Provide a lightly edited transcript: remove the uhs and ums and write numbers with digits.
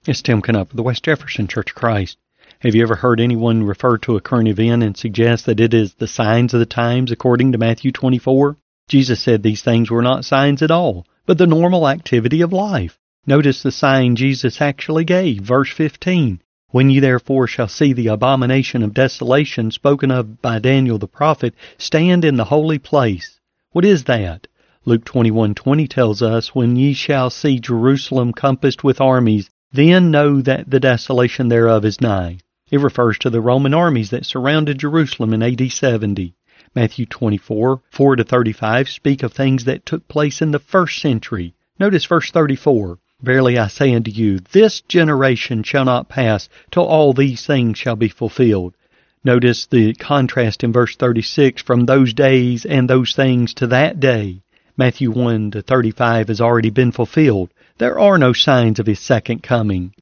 It's Tim Canup of the West Jefferson Church of Christ. Have you ever heard anyone refer to a current event and suggest that it is the signs of the times according to Matthew 24? Jesus said these things were not signs at all, but the normal activity of life. Notice the sign Jesus actually gave, verse 15. When ye therefore shall see the abomination of desolation spoken of by Daniel the prophet stand in the holy place. What is that? Luke 21:20 tells us, when ye shall see Jerusalem compassed with armies, then know that the desolation thereof is nigh. It refers to the Roman armies that surrounded Jerusalem in AD 70. Matthew 24:4-35 speak of things that took place in the first century. Notice verse 34. Verily I say unto you, this generation shall not pass till all these things shall be fulfilled. Notice the contrast in verse 36, from those days and those things to that day. Matthew 1:35 has already been fulfilled. There are no signs of his second coming.